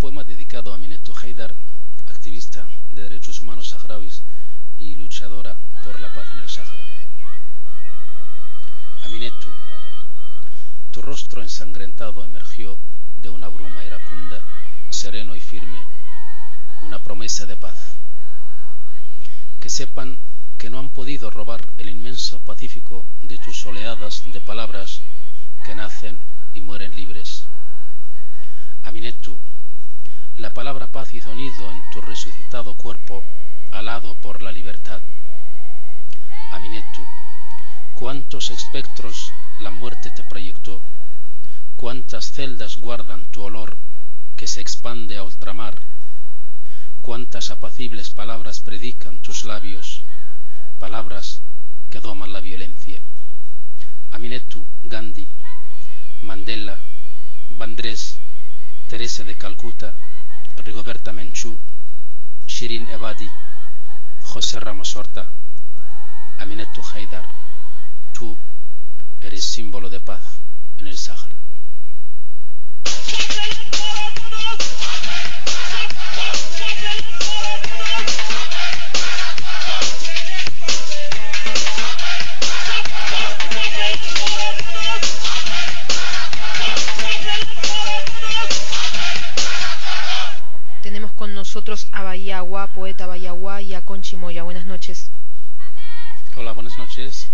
poema dedicado a Aminetou Haidar, activista de derechos humanos saharauis y luchadora por la paz en el Sáhara. Aminetou, tu rostro ensangrentado emergió de una bruma iracunda, sereno y firme, una promesa de paz. Que sepan que no han podido robar el inmenso pacífico de tus oleadas de palabras que nacen y mueren libres. Aminetou, la palabra paz hizo nido en tu resucitado cuerpo alado por la libertad. Aminetou, cuántos espectros la muerte te proyectó, cuántas celdas guardan tu olor que se expande a ultramar, cuántas apacibles palabras predican tus labios, palabras que doman la violencia. Aminetou, Gandhi, Mandela, Vandrés, Teresa de Calcuta, Rigoberta Menchú, Shirin Ebadi, José Ramos Horta, Aminetou Haidar, tú eres símbolo de paz en el Sáhara. Tenemos con nosotros a Bayagua, poeta Bayagua, y a Conchi Moya. Buenas noches. Hola, buenas noches.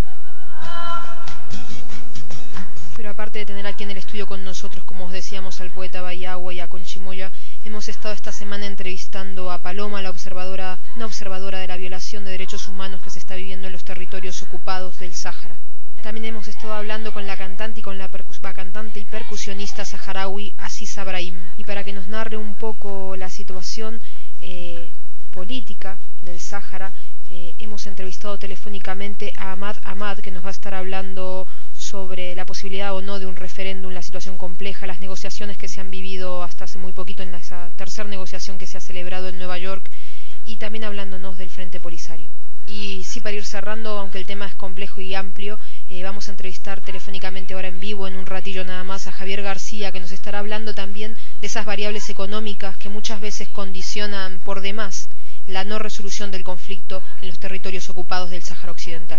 Pero aparte de tener aquí en el estudio con nosotros, como os decíamos, al poeta Bayagua y a Conchi Moya, hemos estado esta semana entrevistando a Paloma, una observadora de la violación de derechos humanos que se está viviendo en los territorios ocupados del Sáhara. También hemos estado hablando con la cantante y percusionista saharaui Aziza Brahim, y para que nos narre un poco la situación política del Sáhara, hemos entrevistado telefónicamente a Ahmad Ahmad, que nos va a estar hablando sobre la posibilidad o no de un referéndum, la situación compleja, las negociaciones que se han vivido hasta hace muy poquito en esa tercera negociación que se ha celebrado en Nueva York, y también hablándonos del Frente Polisario. Y sí, para ir cerrando, aunque el tema es complejo y amplio, vamos a entrevistar telefónicamente ahora en vivo, en un ratillo nada más, a Javier García, que nos estará hablando también de esas variables económicas que muchas veces condicionan por demás la no resolución del conflicto en los territorios ocupados del Sáhara Occidental.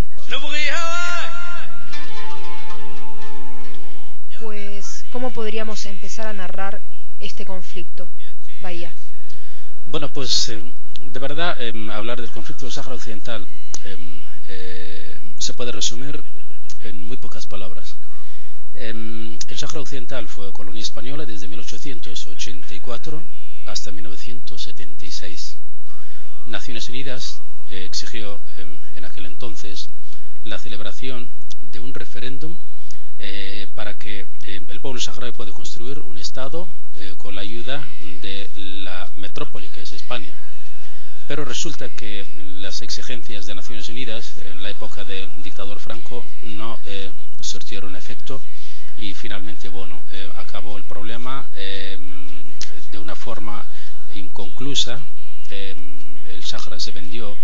Pues, ¿cómo podríamos empezar a narrar este conflicto, Bahía? Bueno, pues de verdad hablar del conflicto del Sáhara Occidental se puede resumir en muy pocas palabras. El Sáhara Occidental fue colonia española desde 1884 hasta 1976. Naciones Unidas exigió en aquel entonces la celebración de un referéndum para que el pueblo saharaui pueda construir un Estado con la ayuda de la metrópoli que es España. Pero resulta que las exigencias de Naciones Unidas en la época del dictador Franco no surtieron efecto y finalmente acabó el problema de una forma inconclusa. El Sáhara se vendió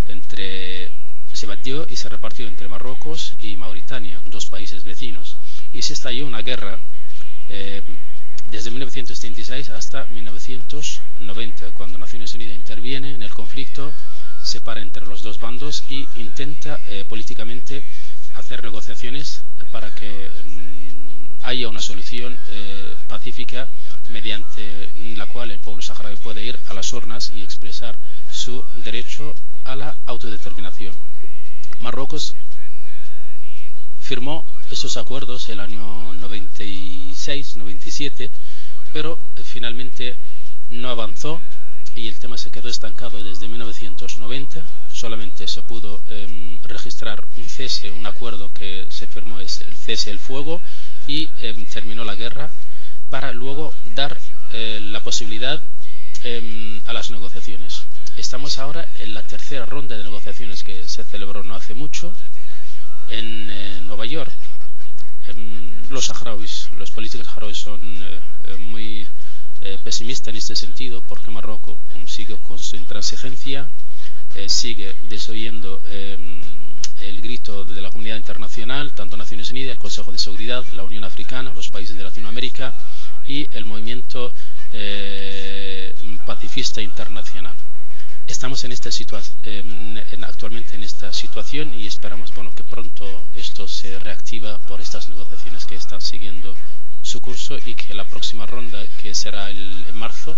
y se repartió entre Marruecos y Mauritania, dos países vecinos, y se estalló una guerra desde 1936 hasta 1990, cuando Naciones Unidas interviene en el conflicto, separa entre los dos bandos y intenta políticamente hacer negociaciones para que haya una solución pacífica mediante la cual el pueblo saharaui puede ir a las urnas y expresar su derecho a la autodeterminación. Marruecos firmó esos acuerdos el año 96-97, pero finalmente no avanzó y el tema se quedó estancado desde 1990. Solamente se pudo registrar un acuerdo que se firmó, es el cese del fuego, y terminó la guerra para luego dar la posibilidad a las negociaciones. Estamos ahora en la tercera ronda de negociaciones que se celebró no hace mucho en Nueva York. Los políticos saharauis son muy pesimistas en este sentido, porque Marruecos sigue con su intransigencia, sigue desoyendo el grito de la comunidad internacional, tanto Naciones Unidas, el Consejo de Seguridad, la Unión Africana, los países de Latinoamérica y el movimiento pacifista internacional. Estamos en esta actualmente en esta situación y esperamos que pronto esto se reactiva por estas negociaciones que están siguiendo su curso y que la próxima ronda, que será en marzo,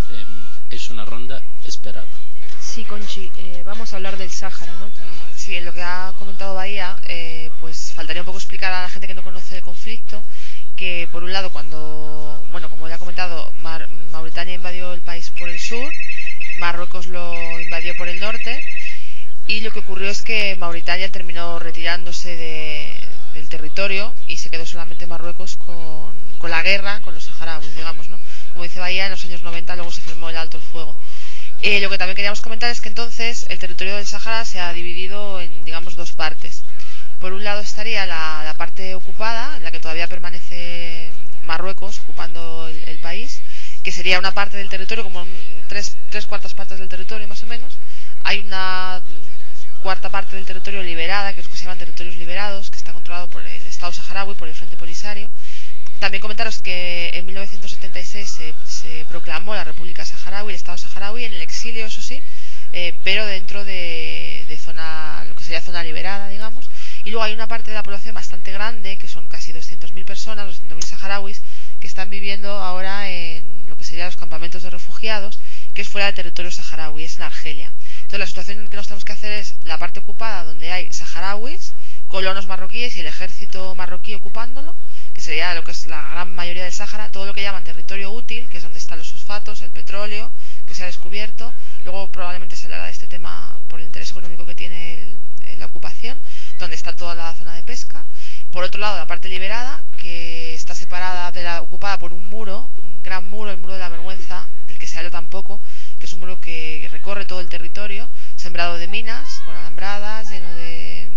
es una ronda esperada. Sí, Conchi, vamos a hablar del Sáhara, ¿no? Sí, en lo que ha comentado Bahía, pues faltaría un poco explicar a la gente que no conoce el conflicto que, por un lado, como ya ha comentado, Mauritania invadió el país por el sur, Marruecos lo invadió por el norte, y lo que ocurrió es que Mauritania terminó retirándose del territorio y se quedó solamente Marruecos con la guerra con los saharauis, digamos, ¿no? Como dice Bahía, en los años 90 luego se firmó el alto el fuego. Lo que también queríamos comentar es que entonces el territorio del Sáhara se ha dividido en, digamos, dos partes. Por un lado estaría la parte ocupada, en la que todavía permanece Marruecos ocupando el país, que sería una parte del territorio, como tres cuartas partes del territorio más o menos. Hay una cuarta parte del territorio liberada, que es lo que se llaman territorios liberados, que está controlado por el Estado saharaui, por el Frente Polisario. También comentaros que en 1976 se proclamó la República Saharaui, el Estado saharaui, en el exilio, eso sí, pero dentro de zona, lo que sería zona liberada, digamos. Y luego hay una parte de la población bastante grande, que son casi 200.000 personas, 200.000 saharauis, que están viviendo ahora en lo que serían los campamentos de refugiados, que es fuera del territorio saharaui, es en Argelia. Entonces la situación que nos tenemos que hacer es la parte ocupada, donde hay saharauis, colonos marroquíes y el ejército marroquí ocupándolo, que sería lo que es la gran mayoría del Sáhara, todo lo que llaman territorio útil, que es donde están los fosfatos, el petróleo, que se ha descubierto. Luego probablemente se hablará de este tema por el interés económico que tiene la ocupación, donde está toda la zona de pesca. Por otro lado, la parte liberada, que está separada de la ocupada por un muro, un gran muro, el muro de la vergüenza, del que se habla tan poco, que es un muro que recorre todo el territorio, sembrado de minas, con alambradas, lleno de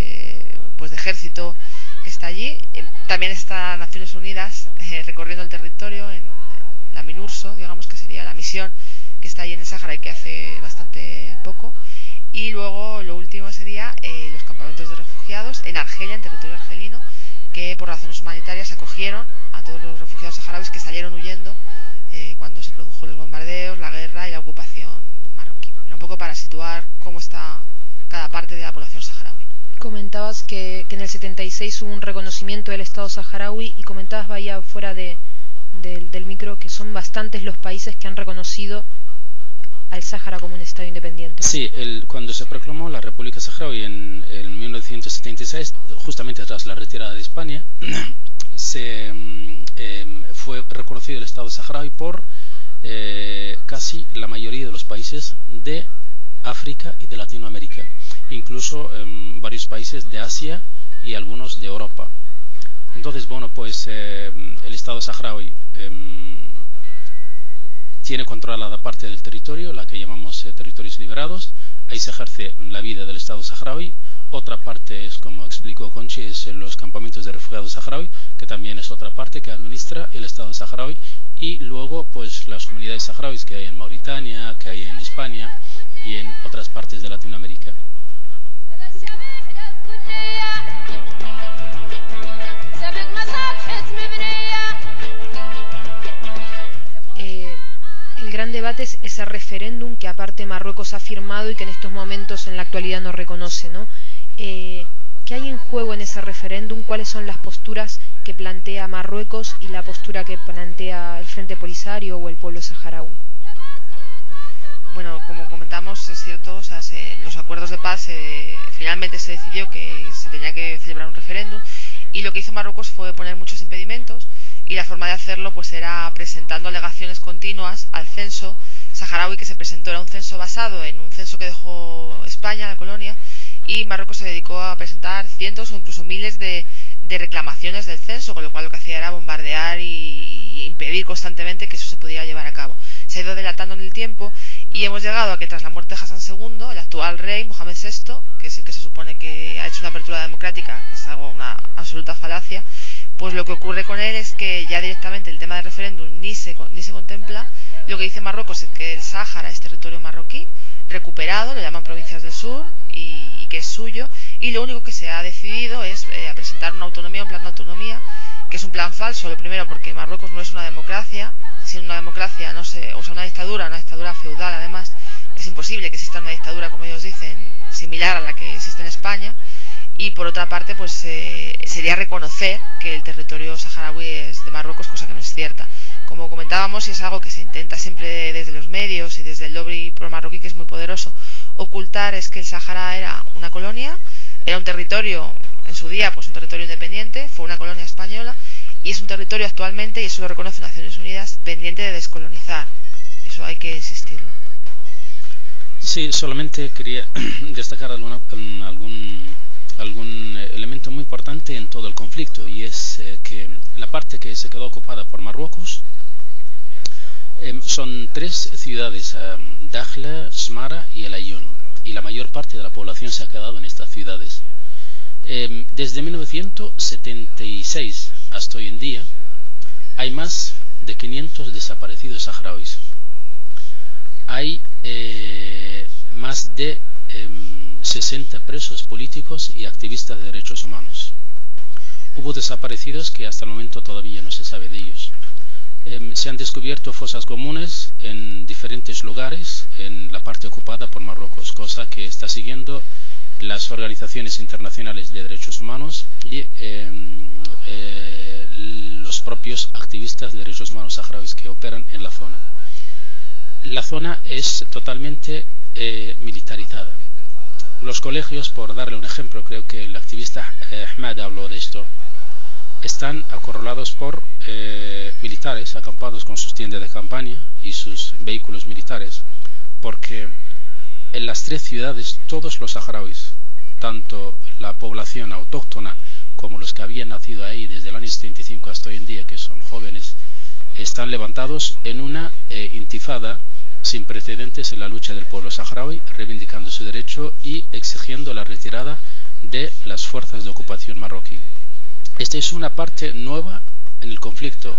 ejército que está allí. También está Naciones Unidas recorriendo el territorio en la MINURSO, digamos, que sería la misión que está allí en el Sáhara y que hace bastante poco. Y luego lo último sería los campamentos de refugiados en Argelia, en territorio argelino, que por razones humanitarias acogieron a todos los refugiados saharauis que salieron huyendo cuando se produjo los bombardeos, la guerra y la ocupación marroquí. Era un poco para situar cómo está cada parte de la población saharaui. Comentabas que en el 76 hubo un reconocimiento del Estado saharaui y comentabas, Bahía, fuera del micro, que son bastantes los países que han reconocido al Sáhara como un Estado independiente. Sí, cuando se proclamó la República Saharaui en 1976, justamente tras la retirada de España, fue reconocido el Estado saharaui por casi la mayoría de los países de África y de Latinoamérica, incluso varios países de Asia y algunos de Europa. Entonces, el Estado saharaui tiene controlada parte del territorio, la que llamamos territorios liberados. Ahí se ejerce la vida del Estado saharaui. Otra parte es, como explicó Conchi, es los campamentos de refugiados saharaui, que también es otra parte que administra el Estado saharaui. Y luego, las comunidades saharauis que hay en Mauritania, que hay en España y en otras partes de Latinoamérica. El gran debate es ese referéndum que aparte Marruecos ha firmado y que en estos momentos en la actualidad no reconoce, ¿no? ¿Qué hay en juego en ese referéndum? ¿Cuáles son las posturas que plantea Marruecos y la postura que plantea el Frente Polisario o el pueblo saharaui? Bueno, como comentamos, es cierto, los acuerdos de paz finalmente se decidió que se tenía que celebrar un referéndum, y lo que hizo Marruecos fue poner muchos impedimentos, y la forma de hacerlo era presentando alegaciones continuas al censo saharaui que se presentó. Era un censo basado en un censo que dejó España, la colonia, y Marruecos se dedicó a presentar cientos o incluso miles de reclamaciones del censo, con lo cual lo que hacía era bombardear y impedir constantemente que eso se pudiera llevar a cabo. Se ha ido dilatando en el tiempo y hemos llegado a que tras la muerte de Hassan II, el actual rey, Mohamed VI, que es el que se supone que ha hecho una apertura democrática, que es una absoluta falacia, pues lo que ocurre con él es que ya directamente el tema del referéndum ni se contempla. Lo que dice Marruecos es que el Sáhara es territorio marroquí, recuperado, lo llaman provincias del sur, y que es suyo, y lo único que se ha decidido es presentar una autonomía, un plan de autonomía, que es un plan falso. Lo primero, porque Marruecos no es una democracia, si en una democracia no se usa una dictadura feudal además, es imposible que exista una dictadura, como ellos dicen, similar a la que existe en España. Y por otra parte, pues sería reconocer que el territorio saharaui es de Marruecos, cosa que no es cierta. Como comentábamos, y es algo que se intenta siempre desde los medios y desde el lobby pro-marroquí, que es muy poderoso, ocultar, es que el Sahara era una colonia, era un territorio, en su día, pues un territorio independiente, fue una colonia española, y es un territorio actualmente, y eso lo reconoce Naciones Unidas, pendiente de descolonizar. Eso hay que insistirlo. Sí, solamente quería destacar algún elemento muy importante en todo el conflicto, y es que la parte que se quedó ocupada por Marruecos son 3 ciudades, Dakhla, Smara y El Aaiún, y la mayor parte de la población se ha quedado en estas ciudades. Desde 1976 hasta hoy en día hay más de 500 desaparecidos saharauis. Hay más de 60 presos políticos y activistas de derechos humanos. Hubo desaparecidos que hasta el momento todavía no se sabe de ellos. Se han descubierto fosas comunes en diferentes lugares en la parte ocupada por Marruecos, cosa que está siguiendo las organizaciones internacionales de derechos humanos y los propios activistas de derechos humanos saharauis que operan en la zona. La zona es totalmente militarizada. Los colegios, por darle un ejemplo, creo que el activista Ahmad habló de esto, están acorralados por militares acampados con sus tiendas de campaña y sus vehículos militares, porque en las 3 ciudades todos los saharauis, tanto la población autóctona como los que habían nacido ahí desde el año 75 hasta hoy en día, que son jóvenes, están levantados en una intifada sin precedentes en la lucha del pueblo saharaui, reivindicando su derecho y exigiendo la retirada de las fuerzas de ocupación marroquí. Esta es una parte nueva en el conflicto.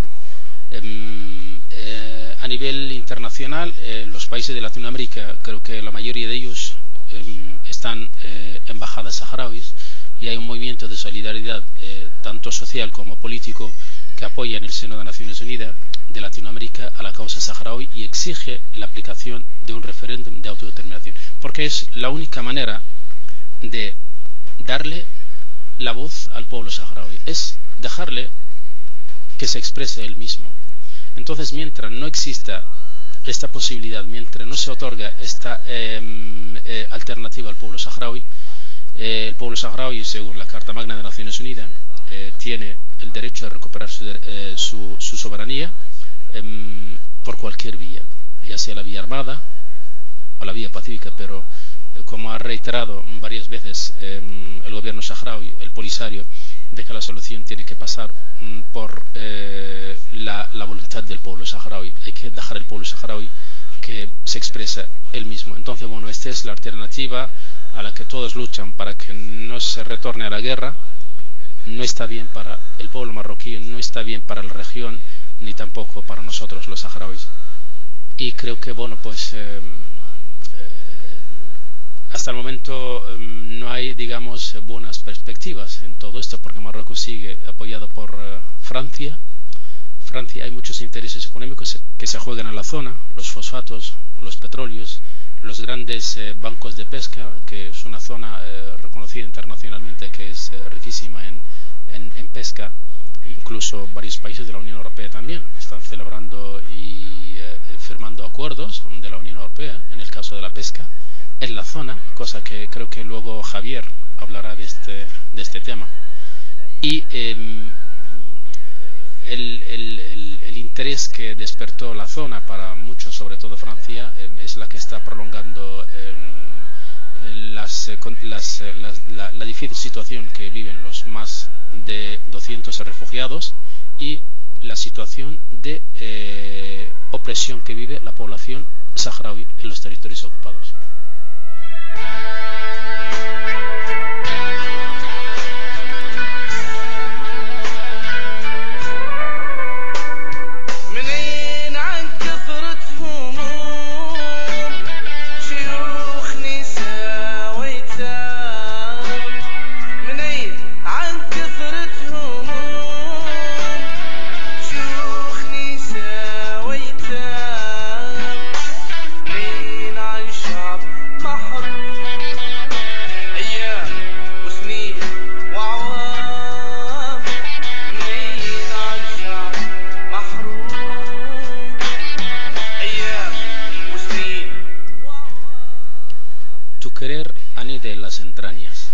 A nivel internacional, los países de Latinoamérica, creo que la mayoría de ellos están embajadas saharauis, y hay un movimiento de solidaridad tanto social como político que apoya en el seno de Naciones Unidas de Latinoamérica a la causa saharaui y exige la aplicación de un referéndum de autodeterminación, porque es la única manera de darle la voz al pueblo saharaui, es dejarle que se exprese él mismo. Entonces, mientras no exista esta posibilidad, mientras no se otorga esta alternativa al pueblo saharaui, el pueblo saharaui, según la Carta Magna de Naciones Unidas, tiene el derecho a recuperar su soberanía por cualquier vía, ya sea la vía armada o la vía pacífica, pero como ha reiterado varias veces el gobierno saharaui, el Polisario, de que la solución tiene que pasar por la voluntad del pueblo saharaui. Hay que dejar al pueblo saharaui que se expresa él mismo. Entonces, bueno, esta es la alternativa a la que todos luchan para que no se retorne a la guerra. No está bien para el pueblo marroquí, no está bien para la región, ni tampoco para nosotros los saharauis. Y creo que, bueno, pues hasta el momento no hay, digamos, buenas perspectivas en todo esto, porque Marruecos sigue apoyado por Francia. Hay muchos intereses económicos que se juegan en la zona, los fosfatos, los petróleos, los grandes bancos de pesca, que es una zona reconocida internacionalmente que es riquísima en pesca. Incluso varios países de la Unión Europea también están celebrando y firmando acuerdos de la Unión Europea en el caso de la pesca en la zona, cosa que creo que luego Javier hablará de este tema. Y el interés que despertó la zona para muchos, sobre todo Francia, es la que está prolongando la difícil situación que viven los más de 200 refugiados y la situación de opresión que vive la población saharaui en los territorios ocupados. شيوخ نساء entrañas.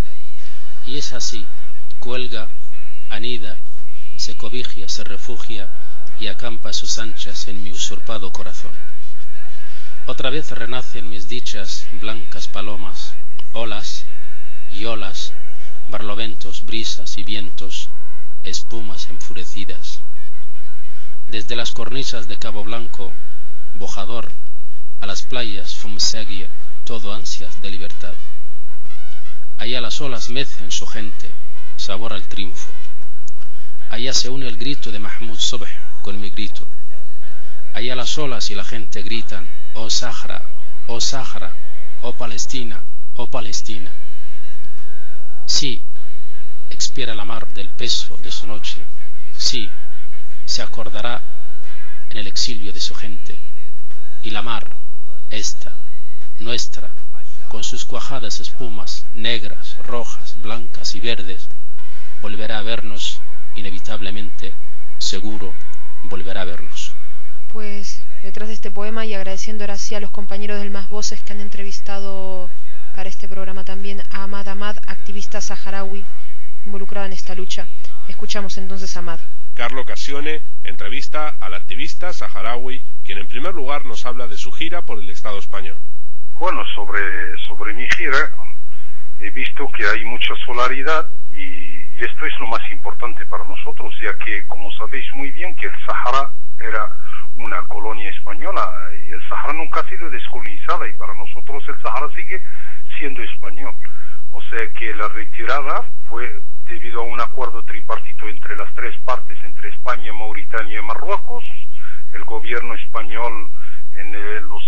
Y es así, cuelga, anida, se cobija, se refugia y acampa a sus anchas en mi usurpado corazón. Otra vez renacen mis dichas blancas palomas, olas y olas, barloventos, brisas y vientos, espumas enfurecidas. Desde las cornisas de Cabo Blanco, Bojador, a las playas Fumseguia, todo ansias de libertad. Allá las olas mecen su gente, sabor al triunfo. Allá se une el grito de Mahmoud Sobh con mi grito. Allá las olas y la gente gritan, oh Sahara, oh Sahara, oh Palestina, oh Palestina. Sí, expira la mar del peso de su noche. Sí, se acordará en el exilio de su gente. Y la mar, esta, nuestra, con sus cuajadas espumas, negras, rojas, blancas y verdes, volverá a vernos inevitablemente, seguro, volverá a vernos. Pues detrás de este poema, y agradeciendo ahora sí a los compañeros del Más Voces que han entrevistado para este programa también a Ahmad Ahmad, activista saharaui involucrado en esta lucha. Escuchamos entonces a Ahmad. Carlo Cassione entrevista al activista saharaui, quien en primer lugar nos habla de su gira por el Estado español. Bueno, sobre mi gira he visto que hay mucha solidaridad y esto es lo más importante para nosotros, ya que, como sabéis muy bien, que el Sahara era una colonia española y el Sahara nunca ha sido descolonizada y para nosotros el Sahara sigue siendo español. O sea que la retirada fue debido a un acuerdo tripartito entre las tres partes, entre España, Mauritania y Marruecos. El gobierno español en los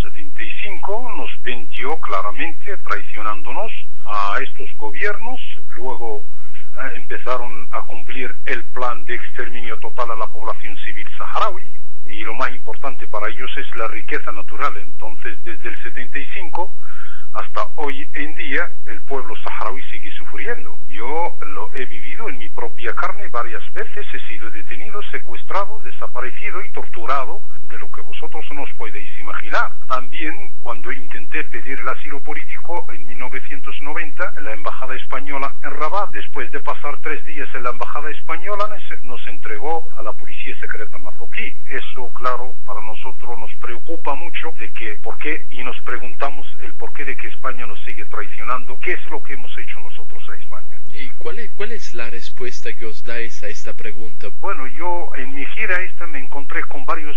75 nos vendió claramente, traicionándonos a estos gobiernos. Luego empezaron a cumplir el plan de exterminio total a la población civil saharaui, y lo más importante para ellos es la riqueza natural. Entonces, desde el 75 hasta hoy en día, el pueblo saharaui sigue sufriendo. Yo lo he vivido en mi propia carne varias veces, he sido detenido, secuestrado, desaparecido y torturado, de lo que vosotros no os podéis imaginar. También, cuando intenté pedir el asilo político en 1990, en la embajada española en Rabat, después de pasar 3 días en la embajada española, nos entregó a la policía secreta marroquí. Eso, claro, para nosotros nos preocupa mucho, de que por qué, y nos preguntamos el porqué de que España nos sigue traicionando. ¿Qué es lo que hemos hecho nosotros a España? ¿Y cuál es la respuesta que os dais a esta pregunta? Bueno, yo en mi gira esta me encontré con varios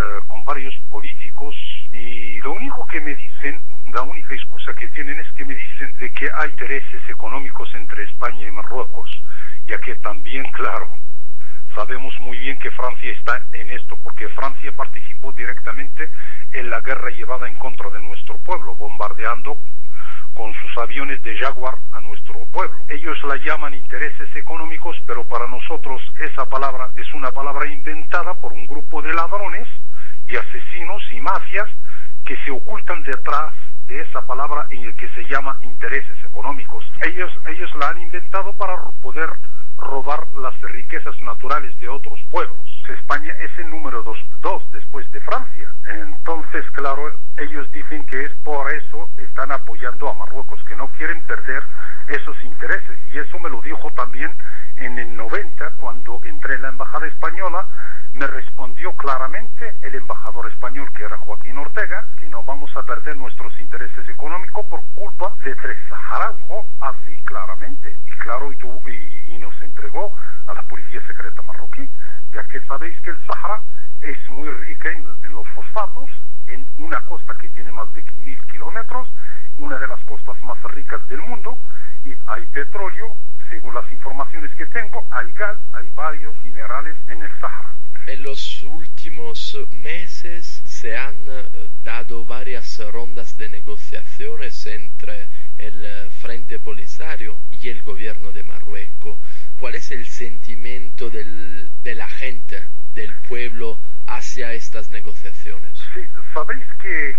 políticos, y lo único que me dicen, la única excusa que tienen es que me dicen de que hay intereses económicos entre España y Marruecos, ya que también, claro, sabemos muy bien que Francia está en esto, porque Francia participó directamente en la guerra llevada en contra de nuestro pueblo, bombardeando con sus aviones de Jaguar a nuestro pueblo. Ellos la llaman intereses económicos, pero para nosotros esa palabra es una palabra inventada por un grupo de ladrones y asesinos y mafias que se ocultan detrás de esa palabra en el que se llama intereses económicos. Ellos la han inventado para poder robar las riquezas naturales de otros pueblos. España es el número 2 después de Francia. Entonces, claro, ellos dicen que es por eso están apoyando a Marruecos, que no quieren perder esos intereses. Y eso me lo dijo también en el 90, cuando entré en la embajada española. Me respondió claramente el embajador español, que era Joaquín Ortega, que no vamos a perder nuestros intereses económicos por culpa de 3 saharauis, así claramente. Y claro, y nos entregó a la policía secreta marroquí, ya que sabéis que el Sahara es muy rica en los fosfatos, en una costa que tiene más de 1000 kilómetros, una de las costas más ricas del mundo, y hay petróleo, según las informaciones que tengo, hay gas, hay varios minerales en el Sahara. En los últimos meses se han dado varias rondas de negociaciones entre el Frente Polisario y el gobierno de Marruecos. ¿Cuál es el sentimiento de la gente, del pueblo, hacia estas negociaciones? Sí, sabéis que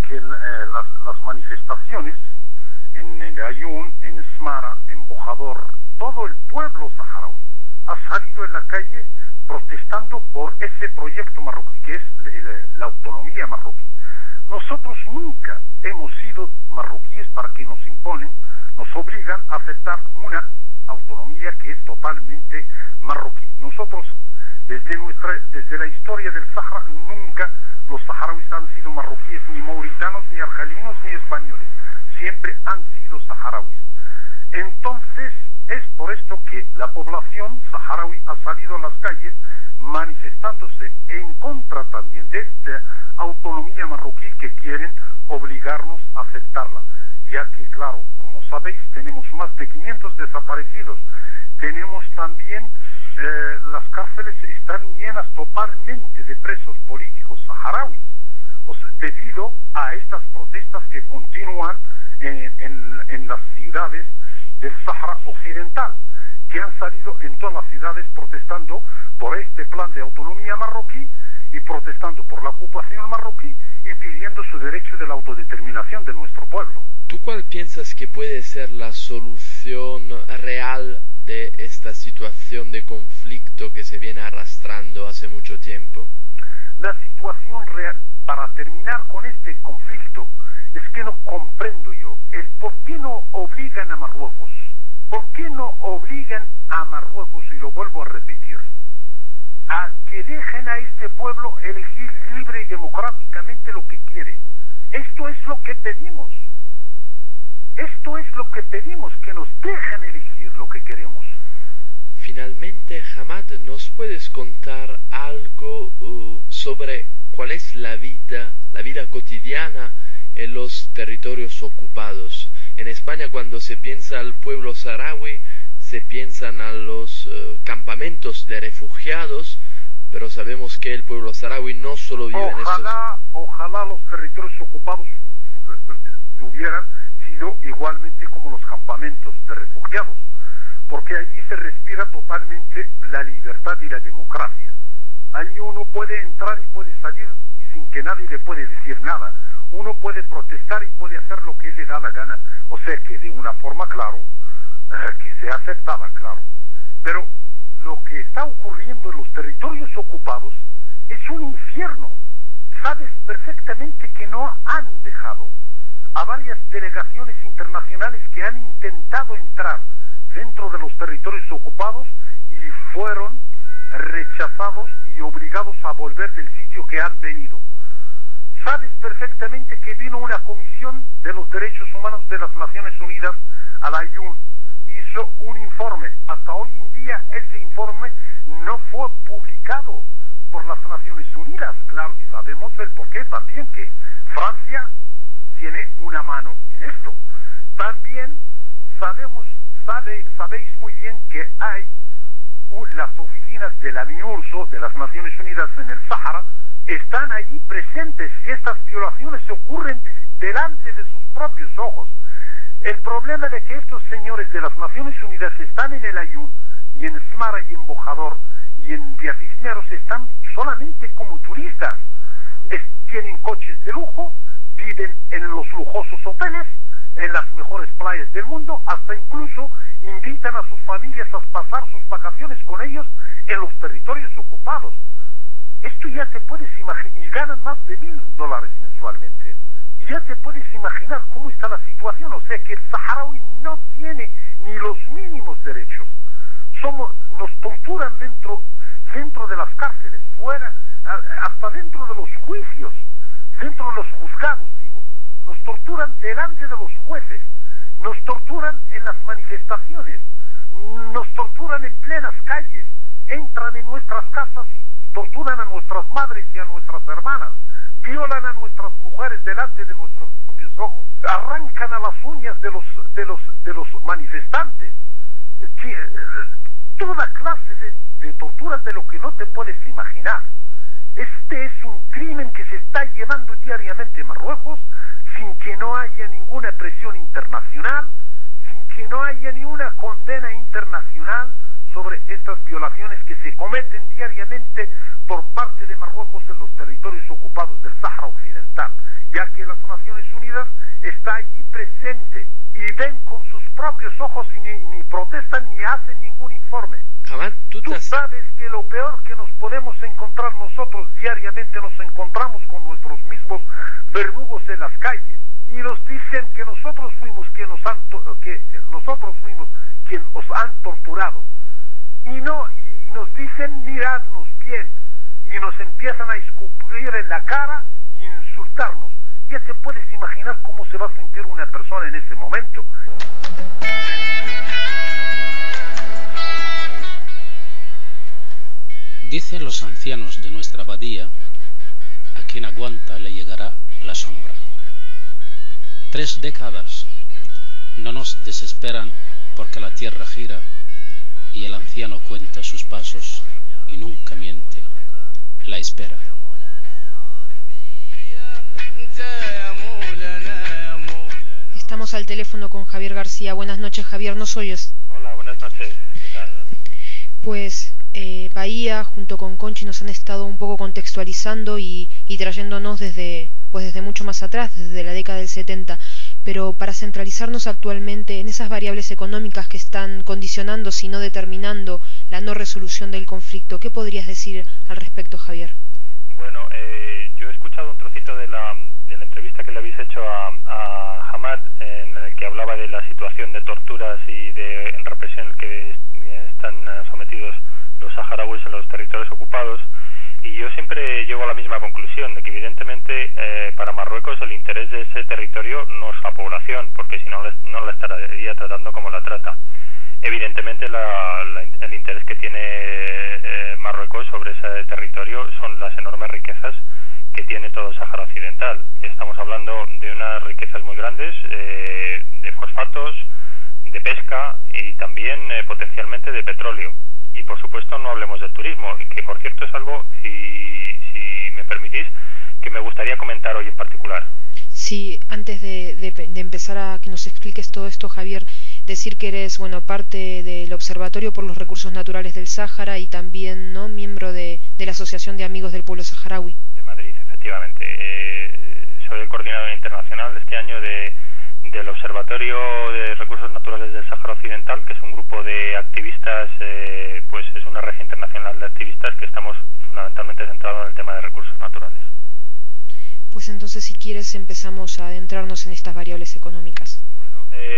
las manifestaciones en el Ayun, en Smara, en Bojador, todo el pueblo saharaui ha salido en la calle protestando por ese proyecto marroquí, que es la autonomía marroquí. nosotros nunca hemos sido marroquíes para que nos imponen, nos obligan a aceptar una autonomía que es totalmente marroquí. Nosotros, desde la historia del Sahara, nunca los saharauis han sido marroquíes, ni mauritanos, ni argelinos, ni españoles. Siempre han sido saharauis. Entonces, es por esto que la población saharaui ha salido a las calles manifestándose en contra también de esta autonomía marroquí que quieren obligarnos a aceptarla. Ya que, claro, como sabéis, tenemos más de 500 desaparecidos. Tenemos también, las cárceles están llenas totalmente de presos políticos saharauis, debido a estas protestas que continúan en las ciudades del Sahara Occidental, que han salido en todas las ciudades protestando por este plan de autonomía marroquí y protestando por la ocupación marroquí y pidiendo su derecho de la autodeterminación de nuestro pueblo. ¿Tú cuál piensas que puede ser la solución real de esta situación de conflicto que se viene arrastrando hace mucho tiempo? La situación real, para terminar con este conflicto, es que no comprendo yo el por qué no obligan a Marruecos. ¿Por qué no obligan a Marruecos, y lo vuelvo a repetir, a que dejen a este pueblo elegir libre y democráticamente lo que quiere? Esto es lo que pedimos. Esto es lo que pedimos, que nos dejen elegir lo que queremos. Finalmente, Hamad, ¿nos puedes contar algo sobre cuál es la vida cotidiana en los territorios ocupados? En España, cuando se piensa al pueblo saharaui, se piensan a los campamentos de refugiados, pero sabemos que el pueblo saharaui no solo vive en estos... Ojalá los territorios ocupados hubieran sido igualmente como los campamentos de refugiados, porque allí se respira totalmente la libertad y la democracia. Allí uno puede entrar y puede salir sin que nadie le puede decir nada. Uno puede protestar y puede hacer lo que él le da la gana. O sea que de una forma, claro, que sea aceptada, claro. Pero lo que está ocurriendo en los territorios ocupados es un infierno. Sabes perfectamente que no han dejado a varias delegaciones internacionales que han intentado entrar dentro de los territorios ocupados y fueron rechazados y obligados a volver del sitio que han venido. Sabes perfectamente que vino una comisión de los derechos humanos de las Naciones Unidas a la IUN, hizo un informe. Hasta hoy en día ese informe no fue publicado por las Naciones Unidas, claro, y sabemos el porqué también, que Francia tiene una mano en esto. También sabéis muy bien que hay las oficinas de la MINURSO, de las Naciones Unidas en el Sahara, están allí presentes y estas violaciones ocurren delante de sus propios ojos. El problema de que estos señores de las Naciones Unidas están en el Ayun y en Smara y en Bojador y en Villa Cisneros están solamente como turistas. Tienen coches de lujo, viven en los lujosos hoteles, en las mejores playas del mundo, hasta incluso invitan a sus familias a pasar sus vacaciones con ellos en los territorios ocupados. Esto ya te puedes imaginar, y ganan más de $1.000 mensualmente. Y ya te puedes imaginar cómo está la situación, o sea que el saharaui no tiene ni los mínimos derechos. Nos torturan dentro de las cárceles, fuera, hasta dentro de los juicios, dentro de los juzgados, digo. Nos torturan delante de los jueces, nos torturan en las manifestaciones, nos torturan en plenas calles, entran en nuestras casas y torturan a nuestras madres y a nuestras hermanas, violan a nuestras mujeres delante de nuestros propios ojos, arrancan a las uñas de los manifestantes, toda clase de torturas de lo que no te puedes imaginar. Este es un crimen que se está llevando diariamente en Marruecos sin que no haya ninguna presión internacional, sin que no haya ni una condena internacional sobre estas violaciones que se cometen diariamente por parte de Marruecos en los territorios ocupados del Sahara Occidental, ya que las Naciones Unidas está allí presente y ven con sus propios ojos y ni protestan ni hacen ningún informe. Hamad, tú sabes que lo peor que nos podemos encontrar nosotros diariamente nos encontramos con nuestros mismos verdugos dicen que nosotros fuimos quien os han torturado. Y nos dicen miradnos bien, y nos empiezan a escupir en la cara e insultarnos. Ya te puedes imaginar cómo se va a sentir una persona en ese momento. Dicen los ancianos de nuestra abadía, a quien aguanta le llegará la sombra. 3 décadas no nos desesperan porque la tierra gira y el anciano cuenta sus pasos y nunca miente, la espera. Estamos al teléfono con Javier García. Buenas noches, Javier, ¿nos oyes? Hola, buenas noches. ¿Qué tal? Pues Bahía junto con Conchi nos han estado un poco contextualizando y trayéndonos desde mucho más atrás, desde la década del 70, pero para centralizarnos actualmente en esas variables económicas que están condicionando, si no determinando, la no resolución del conflicto, ¿qué podrías decir al respecto, Javier? Bueno, yo he escuchado un trocito de la entrevista que le habéis hecho a Hamad, en el que hablaba de la situación de torturas y de represión que están sometidos los saharauis en los territorios ocupados, y yo siempre llego a la misma conclusión, de que evidentemente para Marruecos el interés de ese territorio no es la población, porque si no la estaría tratando como la trata. Evidentemente el interés que tiene Marruecos sobre ese territorio son las enormes riquezas que tiene todo el Sáhara Occidental. Estamos hablando de unas riquezas muy grandes, de fosfatos, de pesca y también potencialmente de petróleo. Y por supuesto no hablemos del turismo, y que por cierto es algo, si me permitís, que me gustaría comentar hoy en particular. Sí, antes de empezar a que nos expliques todo esto, Javier, decir que eres parte del Observatorio por los Recursos Naturales del Sáhara y también miembro de la Asociación de Amigos del Pueblo Saharaui. De Madrid, efectivamente. Soy el coordinador internacional de este año del Observatorio de Recursos Naturales del Sáhara Occidental, que es un grupo de activistas, pues es una red internacional de activistas que estamos fundamentalmente centrados en el tema de recursos naturales. Pues entonces, si quieres, empezamos a adentrarnos en estas variables económicas. Bueno,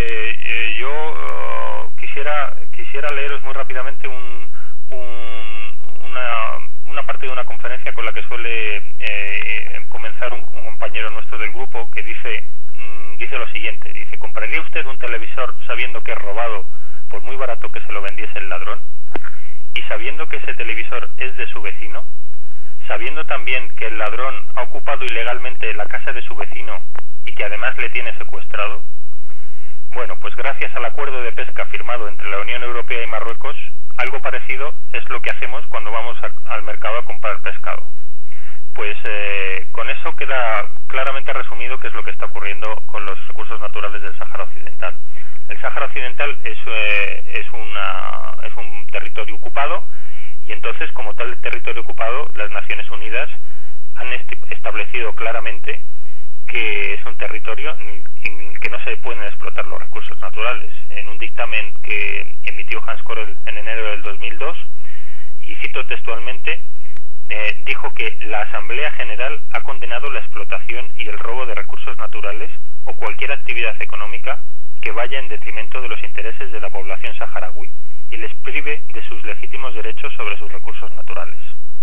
yo quisiera leeros muy rápidamente una parte de una conferencia con la que suele comenzar un compañero nuestro del grupo, que dice lo siguiente, dice: ¿compraría usted un televisor sabiendo que es robado por muy barato que se lo vendiese el ladrón? Y sabiendo que ese televisor es de su vecino, sabiendo también que el ladrón ha ocupado ilegalmente la casa de su vecino y que además le tiene secuestrado. Bueno, pues gracias al acuerdo de pesca firmado entre la Unión Europea y Marruecos, algo parecido es lo que hacemos cuando vamos al mercado a comprar pescado. Pues con eso queda claramente resumido qué es lo que está ocurriendo con los recursos naturales del Sáhara Occidental. El Sáhara Occidental es un territorio ocupado, y entonces, como tal territorio ocupado, las Naciones Unidas han establecido claramente que es un territorio en el que no se pueden explotar los recursos naturales. En un dictamen que emitió Hans Korel en enero del 2002, y cito textualmente, dijo que la Asamblea General ha condenado la explotación y el robo de recursos naturales o cualquier actividad económica que vaya en detrimento de los intereses de la población saharaui y les prive de sus legítimos derechos sobre sus recursos naturales.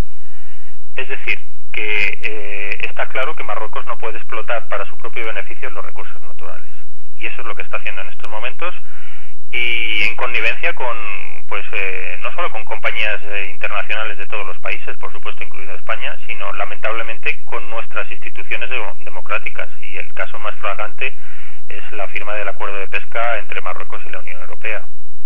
Es decir, que está claro que Marruecos no puede explotar para su propio beneficio los recursos naturales, y eso es lo que está haciendo en estos momentos, y en connivencia con, no solo con compañías internacionales de todos los países, por supuesto incluido España, sino lamentablemente con nuestras instituciones democráticas, y el caso más flagrante es la firma del acuerdo de pesca entre Marruecos y la Unión Europea.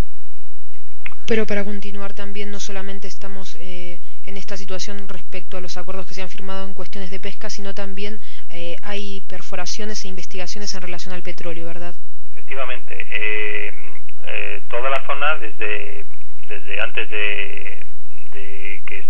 Pero para continuar también, no solamente estamos en esta situación respecto a los acuerdos que se han firmado en cuestiones de pesca, sino también hay perforaciones e investigaciones en relación al petróleo, ¿verdad? Efectivamente, toda la zona desde antes de que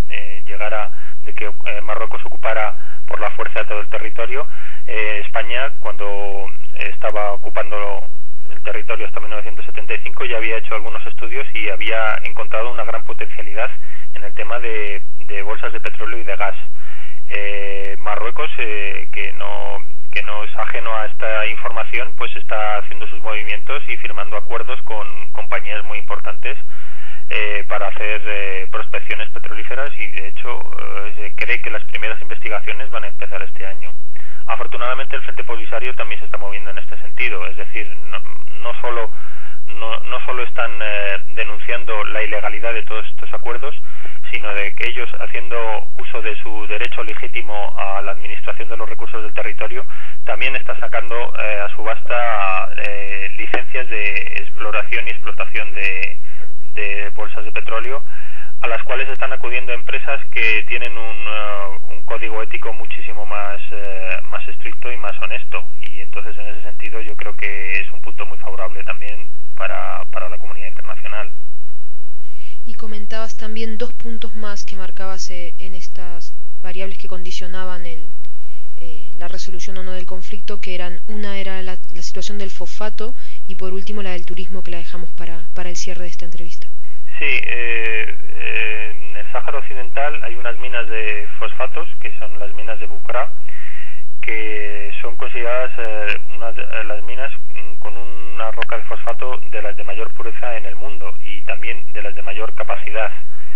Marruecos ocupara por la fuerza todo el territorio, España, cuando estaba ocupando el territorio hasta 1975, ya había hecho algunos estudios y había encontrado una gran potencialidad en el tema de bolsas de petróleo y de gas. Marruecos, que que no es ajeno a esta información, pues está haciendo sus movimientos y firmando acuerdos con compañías muy importantes para hacer prospecciones petrolíferas, y de hecho se cree que las primeras investigaciones van a empezar este año. Afortunadamente el Frente Polisario también se está moviendo en este sentido, es decir, no solo están denunciando la ilegalidad de todos estos acuerdos, sino de que ellos, haciendo uso de su derecho legítimo a la administración de los recursos del territorio, también están sacando a subasta licencias de exploración y explotación de bolsas de petróleo, a las cuales están acudiendo empresas que tienen un código ético muchísimo más estricto y más honesto, y entonces en ese sentido yo creo que es un punto muy favorable también para la comunidad internacional. Y comentabas también 2 puntos más que marcabas en estas variables que condicionaban la resolución o no del conflicto, que una era la situación del fosfato y por último la del turismo, que la dejamos para el cierre de esta entrevista. Sí, en el Sáhara Occidental hay unas minas de fosfatos, que son las minas de Bucra, que son consideradas las minas con una roca de fosfato de las de mayor pureza en el mundo y también de las de mayor capacidad.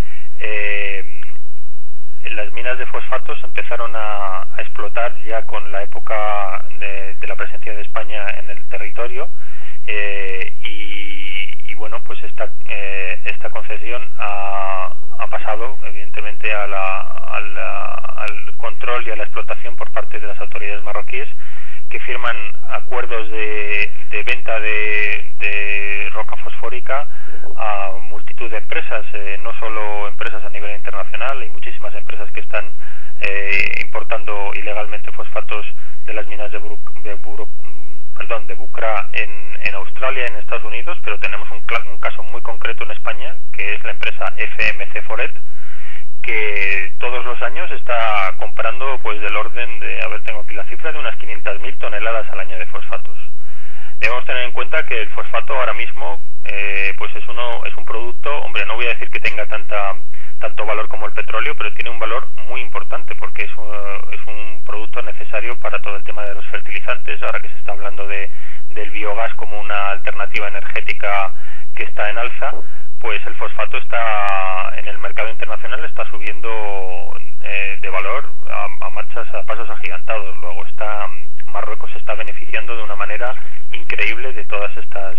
Las minas de fosfatos empezaron a explotar ya con la época de la presencia de España en el territorio, y bueno, pues esta concesión ha pasado evidentemente al control y a la explotación por parte de las autoridades marroquíes, que firman acuerdos de venta de roca fosfórica a multitud de empresas, no solo empresas a nivel internacional, hay muchísimas empresas que están importando ilegalmente fosfatos de las minas de Bucra en Australia y en Estados Unidos, pero tenemos un caso muy concreto en España, que es la empresa FMC Foret, que todos los años está comprando pues del orden de, tengo aquí la cifra, de unas 500.000 toneladas al año de fosfatos. Debemos tener en cuenta que el fosfato ahora mismo pues es un producto, hombre, no voy a decir que tenga tanto valor como el petróleo, pero tiene un valor muy importante porque es un producto necesario para todo el tema de los fertilizantes. Ahora que se está hablando del biogás como una alternativa energética que está en alza, pues el fosfato está en el mercado internacional, está subiendo de valor a pasos agigantados. Luego Marruecos se está beneficiando de una manera increíble de todos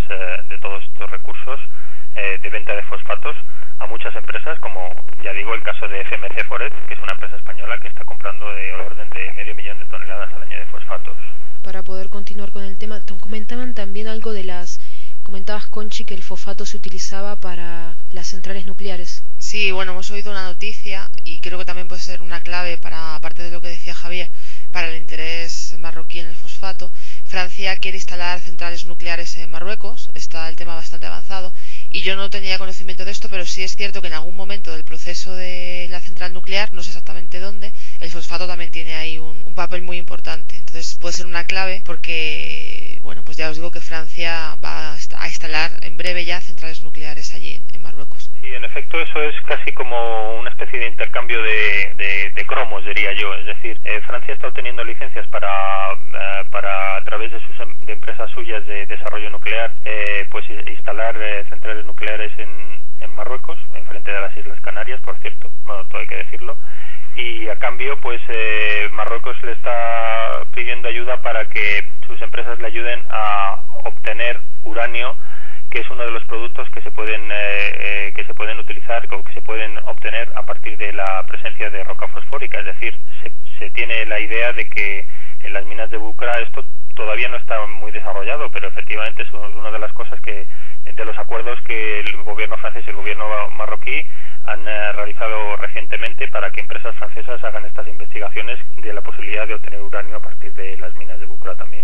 estos recursos de venta de fosfatos a muchas empresas, como ya digo el caso de FMC Foret, que es una empresa española que está comprando de orden de 500.000 toneladas al año de fosfatos. Para poder continuar con el tema, comentaban también algo comentabas, Conchi, que el fosfato se utilizaba para las centrales nucleares. Sí, bueno, hemos oído una noticia y creo que también puede ser una clave para, aparte de lo que decía Javier, para el interés marroquí en el fosfato. Francia quiere instalar centrales nucleares en Marruecos, está el tema bastante avanzado, y yo no tenía conocimiento de esto, pero sí es cierto que en algún momento del proceso de la central nuclear, no sé exactamente dónde, el fosfato también tiene ahí un papel muy importante. Entonces puede ser una clave porque, bueno, pues ya os digo que Francia va a instalar en breve ya centrales nucleares allí en Marruecos. Sí, en efecto, eso es casi como una especie de intercambio de cromos, diría yo. Es decir, Francia está obteniendo licencias para a través de empresas suyas de desarrollo nuclear, pues instalar centrales nucleares en Marruecos, enfrente de las Islas Canarias, por cierto, bueno, todo hay que decirlo. Y a cambio, pues Marruecos le está pidiendo ayuda para que sus empresas le ayuden a obtener uranio, que es uno de los productos que se pueden utilizar o que se pueden obtener a partir de la presencia de roca fosfórica. Es decir, se tiene la idea de que en las minas de Bucra esto todavía no está muy desarrollado, pero efectivamente es una de las cosas de los acuerdos que el gobierno francés y el gobierno marroquí han realizado recientemente para que empresas francesas hagan estas investigaciones de la posibilidad de obtener uranio a partir de las minas de Bucra también.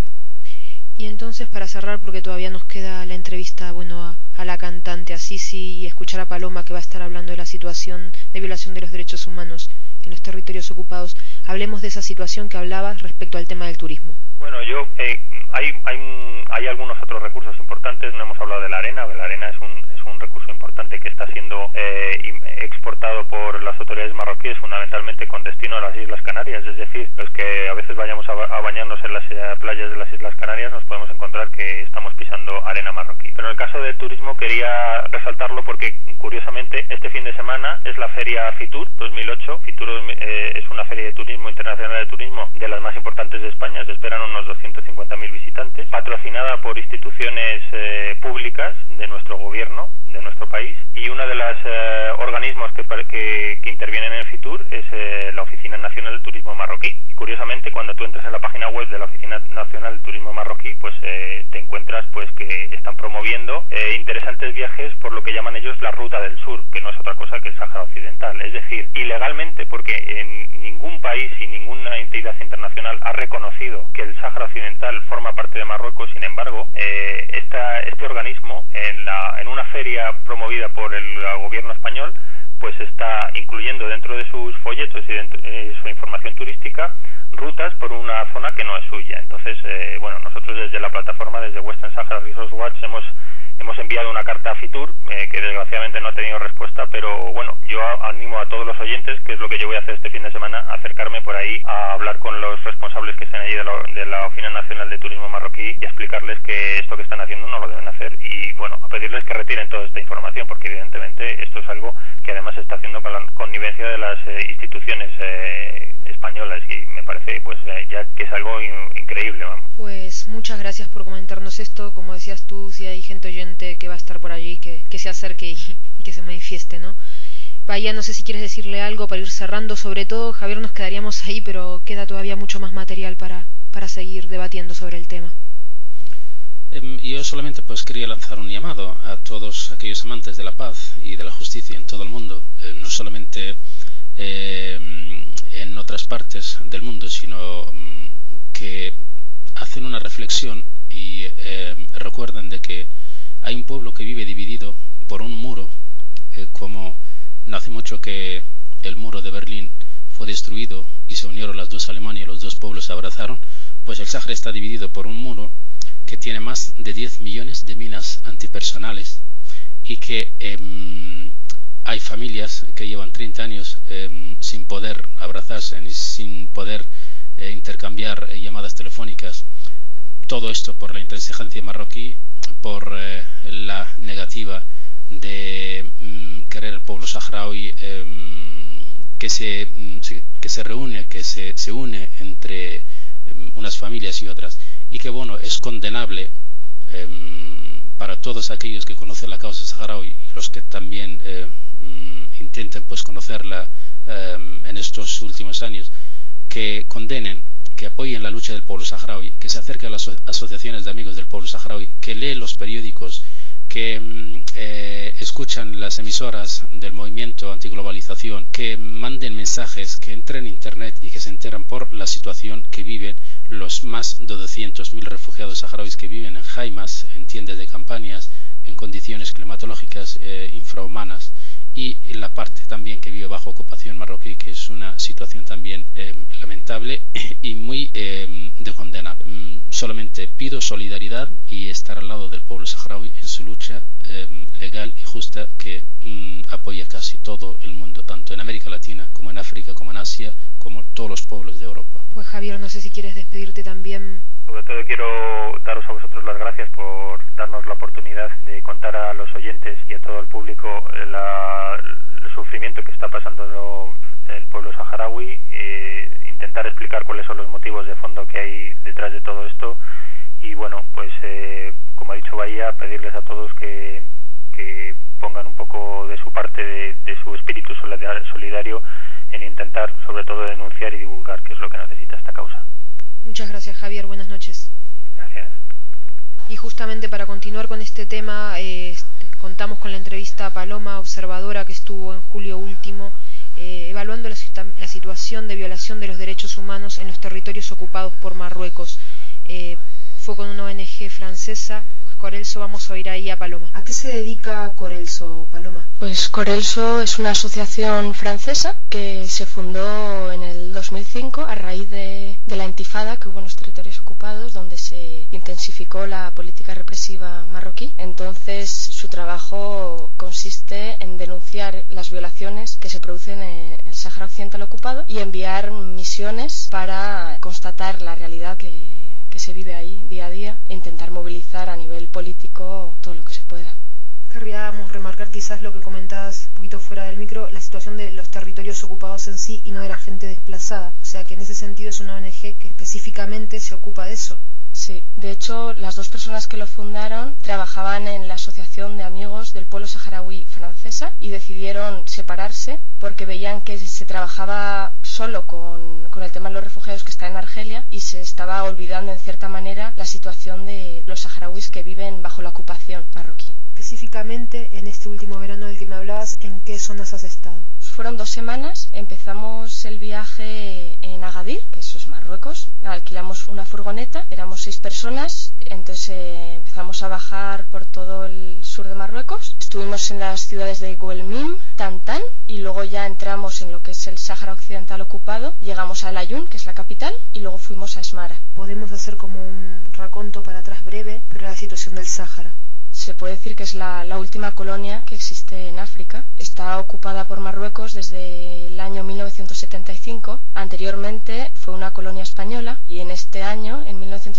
Y entonces, para cerrar, porque todavía nos queda la entrevista, bueno, a la cantante, a Sisi, y escuchar a Paloma, que va a estar hablando de la situación de violación de los derechos humanos en los territorios ocupados, hablemos de esa situación que hablabas respecto al tema del turismo. Bueno, hay algunos otros recursos importantes. No hemos hablado de la arena. La arena es un recurso importante que está siendo exportado por las autoridades marroquíes, fundamentalmente con destino a las Islas Canarias. Es decir, los que a veces vayamos a bañar bañarnos en las playas de las Islas Canarias nos podemos encontrar que estamos pisando arena marroquí. Pero en el caso del turismo quería resaltarlo porque curiosamente este fin de semana es la feria Fitur 2008. Fitur es una feria de turismo internacional de turismo de las más importantes de España. Se esperan unos 250.000 visitantes, patrocinada por instituciones públicas de nuestro gobierno, de nuestro país, y uno de los organismos que intervienen en Fitur es la Oficina Nacional del Turismo Marroquí. Y curiosamente, cuando tú entras en la página web de la Oficina Nacional del Turismo Marroquí, pues te encuentras pues que están promoviendo interesantes viajes por lo que llaman ellos la Ruta del Sur, que no es otra cosa que el Sáhara Occidental. Es decir, ilegalmente, porque en ningún país y ninguna entidad internacional ha reconocido que el Sáhara Occidental forma parte de Marruecos. Sin embargo, este organismo en una feria promovida por el gobierno español pues está incluyendo dentro de sus folletos y dentro de su información turística rutas por una zona que no es suya. Entonces, bueno, nosotros desde la plataforma, desde Western Sahara Resource Watch, hemos enviado una carta a Fitur que desgraciadamente no ha tenido respuesta, pero bueno, yo animo a todos los oyentes, que es lo que yo voy a hacer este fin de semana, a acercarme por ahí a hablar con los responsables que estén allí de la Oficina Nacional de Turismo Marroquí y a explicarles que esto que están haciendo no lo deben hacer y bueno, a pedirles que retiren toda esta información, porque evidentemente esto es algo que además se está haciendo con la connivencia de las instituciones españolas y me parece pues ya que es algo increíble, vamos. Pues muchas gracias por comentarnos esto. Como decías tú, si hay gente oyente que va a estar por allí, que se acerque y que se manifieste, ¿no? Bahía, no sé si quieres decirle algo para ir cerrando. Sobre todo, Javier, nos quedaríamos ahí, pero queda todavía mucho más material para seguir debatiendo sobre el tema. Yo solamente pues quería lanzar un llamado a todos aquellos amantes de la paz y de la justicia en todo el mundo, no solamente en otras partes del mundo, sino que hacen una reflexión y recuerden de que hay un pueblo que vive dividido por un muro, como no hace mucho que el muro de Berlín fue destruido y se unieron las dos Alemanias, los dos pueblos se abrazaron, pues el Sáhara está dividido por un muro que tiene más de 10 millones de minas antipersonales y que hay familias que llevan 30 años sin poder abrazarse ni sin poder intercambiar llamadas telefónicas. Todo esto por la intransigencia marroquí, por la negativa de querer el pueblo saharaui que se reúne, que se une entre unas familias y otras, y que bueno, es condenable para todos aquellos que conocen la causa saharaui y los que también intenten pues conocerla en estos últimos años, que condenen, que apoyen la lucha del pueblo saharaui, que se acerquen a las asociaciones de amigos del pueblo saharaui, que leen los periódicos, que escuchan las emisoras del movimiento antiglobalización, que manden mensajes, que entren en internet y que se enteran por la situación que viven los más de 200.000 refugiados saharauis que viven en jaimas, en tiendas de campañas, en condiciones climatológicas infrahumanas, y la parte también que vive bajo ocupación marroquí, que es una situación también lamentable y muy de condena. Solamente pido solidaridad y estar al lado del pueblo saharaui en su lucha legal y justa que apoya casi todo el mundo, tanto en América Latina como en África, como en Asia, como todos los pueblos de Europa. Pues Javier, no sé si quieres despedirte también. Sobre todo quiero daros a vosotros las gracias por darnos la oportunidad de contar a los oyentes y a todo el público el sufrimiento que está pasando el pueblo saharaui, intentar explicar cuáles son los motivos de fondo que hay detrás de todo esto y bueno, pues como ha dicho Bahía, pedirles a todos que pongan un poco de su parte, de su espíritu solidario en intentar sobre todo denunciar y divulgar, que es lo que necesita esta causa. Muchas gracias, Javier. Buenas noches. Gracias. Y justamente para continuar con este tema, contamos con la entrevista a Paloma, observadora que estuvo en julio último, evaluando la situación de violación de los derechos humanos en los territorios ocupados por Marruecos. Fue con una ONG francesa, Corelso. Vamos a oír ahí a Paloma. ¿A qué se dedica Corelso, Paloma? Pues Corelso es una asociación francesa que se fundó en el 2005 a raíz de la intifada que hubo en los territorios ocupados, donde se intensificó la política represiva marroquí. Entonces su trabajo consiste en denunciar las violaciones que se producen en el Sáhara Occidental ocupado y enviar misiones para construir constatar la realidad que se vive ahí día a día e intentar movilizar a nivel político todo lo que se pueda. Querríamos remarcar quizás lo que comentabas un poquito fuera del micro, la situación de los territorios ocupados en sí y no de la gente desplazada. O sea que en ese sentido es una ONG que específicamente se ocupa de eso. Sí, de hecho las dos personas que lo fundaron trabajaban en la Asociación de Amigos del Pueblo Saharaui Francesa y decidieron separarse porque veían que se trabajaba solo con el tema de los refugiados que está en Argelia y se estaba olvidando en cierta manera la situación de los saharauis que viven bajo la ocupación marroquí. Específicamente en este último verano del que me hablabas, ¿en qué zonas has estado? Fueron 2 semanas, empezamos el viaje en Agadir, que eso es Marruecos, alquilamos una furgoneta, éramos 6 personas, entonces empezamos a bajar por todo el sur de Marruecos, estuvimos en las ciudades de Guelmim, Tantan, y luego ya entramos en lo que es el Sáhara Occidental ocupado, llegamos a El Aaiún, que es la capital, y luego fuimos a Esmara. Podemos hacer como un raconto para atrás breve, pero la situación del Sáhara. Se puede decir que es la última colonia que existe en África. Está ocupada por Marruecos desde el año 1975. Anteriormente fue una colonia española y en este año, en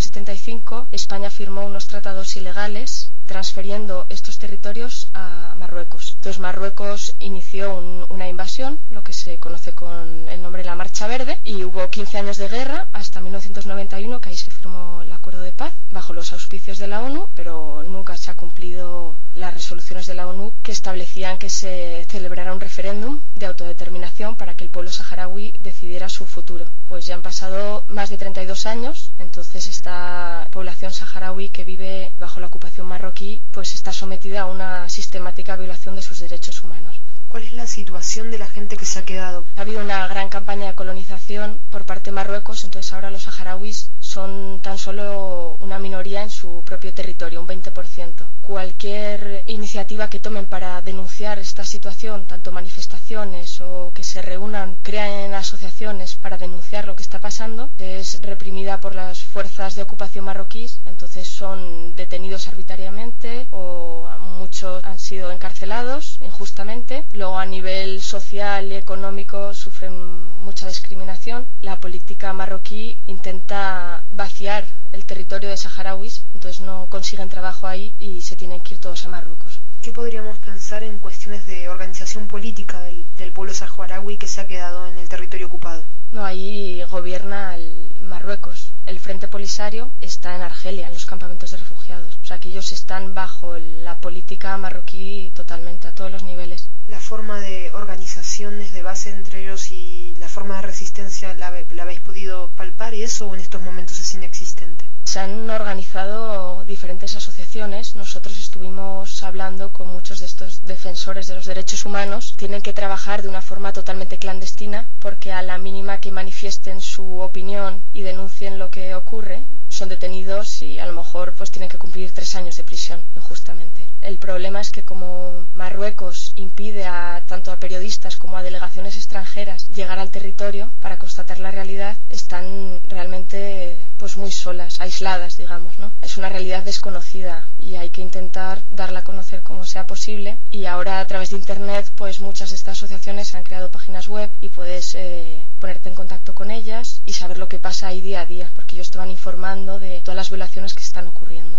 1975, España firmó unos tratados ilegales transfiriendo estos territorios a Marruecos. Entonces Marruecos inició una invasión, lo que se conoce con el nombre de la Marcha Verde, y hubo 15 años de guerra hasta 1991, que ahí se firmó el acuerdo de paz bajo los auspicios de la ONU, pero nunca se ha cumplido las resoluciones de la ONU que establecían que se celebrara un referéndum de autodeterminación para que el pueblo saharaui decidiera su futuro. Pues ya han pasado más de 32 años, entonces esta población saharaui que vive bajo la ocupación marroquí pues está sometida a una sistemática violación de sus derechos humanos. ¿Cuál es la situación de la gente que se ha quedado? Ha habido una gran campaña de colonización por parte de Marruecos, entonces ahora los saharauis son tan solo una minoría en su propio territorio, un 20%. Cualquier iniciativa que tomen para denunciar esta situación, tanto manifestaciones o que se reúnan, crean asociaciones para denunciar lo que está pasando, es reprimida por las fuerzas de ocupación marroquíes, entonces son detenidos arbitrariamente o muchos han sido encarcelados injustamente. Luego a nivel social y económico sufren mucha discriminación. La política marroquí intenta vaciar el territorio de saharauis, entonces no consiguen trabajo ahí y se tienen que ir todos a Marruecos. ¿Qué podríamos pensar en cuestiones de organización política del pueblo saharaui que se ha quedado en el territorio ocupado? No, ahí gobierna Marruecos. El Frente Polisario está en Argelia, en los campamentos de refugiados. O sea que ellos están bajo la política marroquí totalmente, a todos los niveles. ¿La forma de organizaciones de base entre ellos y la forma de resistencia la habéis podido palpar y eso o en estos momentos es inexistente? Se han organizado diferentes asociaciones. Nosotros estuvimos hablando con muchos de estos defensores de los derechos humanos. Tienen que trabajar de una forma totalmente clandestina porque a la mínima que manifiesten su opinión y denuncien lo que ocurre, son detenidos y a lo mejor pues tienen que cumplir 3 años de prisión injustamente. El problema es que como Marruecos impide tanto a periodistas como a delegaciones extranjeras llegar al territorio para constatar la realidad, están realmente pues muy solas, aisladas, digamos, ¿no? Es una realidad desconocida y hay que intentar darla a conocer como sea posible, y ahora a través de internet pues muchas de estas asociaciones han creado páginas web y puedes ponerte en contacto con ellas y saber lo que pasa ahí día a día, porque ellos te van informando de todas las violaciones que están ocurriendo.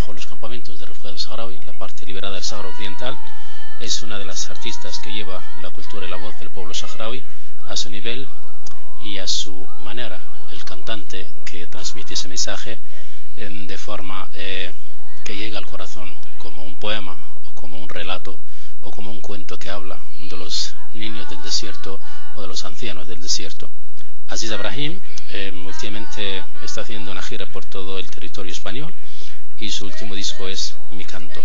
bajo los campamentos de refugiados saharaui, la parte liberada del Sáhara Occidental. Es una de las artistas que lleva la cultura y la voz del pueblo saharaui a su nivel y a su manera, el cantante que transmite ese mensaje de forma que llega al corazón, como un poema o como un relato o como un cuento que habla de los niños del desierto o de los ancianos del desierto. Aziza Brahim últimamente está haciendo una gira por todo el territorio español y su último disco es Mi Canto.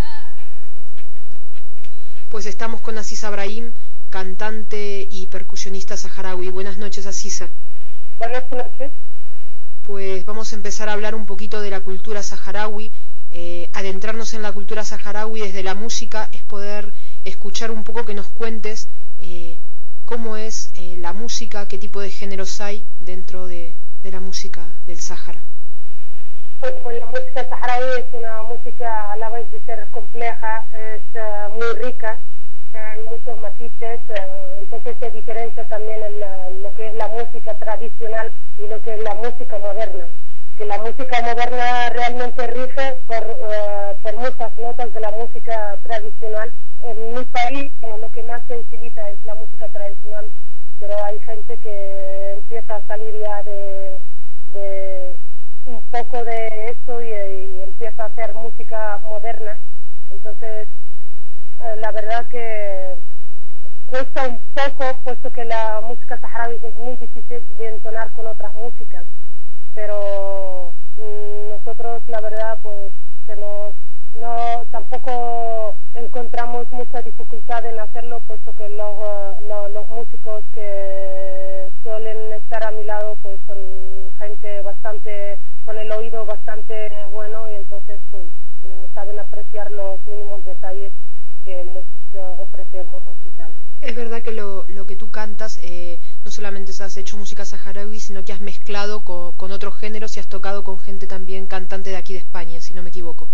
Pues estamos con Aziza Brahim, cantante y percusionista saharaui. Buenas noches, Aziza. Buenas noches. Pues vamos a empezar a hablar un poquito de la cultura saharaui. Adentrarnos en la cultura saharaui desde la música es poder escuchar un poco, que nos cuentes cómo es la música, qué tipo de géneros hay dentro de la música del Sáhara. Pues la música saharaui es una música, a la vez de ser compleja, es muy rica en muchos matices, entonces se diferencia también en lo que es la música tradicional y lo que es la música moderna. Que la música moderna realmente rige por muchas notas de la música tradicional. En mi país lo que más se utiliza es la música tradicional, pero hay gente que empieza a salir ya de un poco de esto y empieza a hacer música moderna. Entonces la verdad que cuesta un poco, puesto que la música saharaui es muy difícil de entonar con otras músicas, pero nosotros la verdad pues tampoco encontramos mucha dificultad en hacerlo, puesto que los músicos que suelen estar a mi lado pues son gente bastante, con el oído bastante bueno, y entonces pues saben apreciar los mínimos detalles que les ofrecemos y tal. Es verdad que lo que tú cantas, no solamente has hecho música saharaui, sino que has mezclado con otros géneros y has tocado con gente también cantante de aquí de España, si no me equivoco.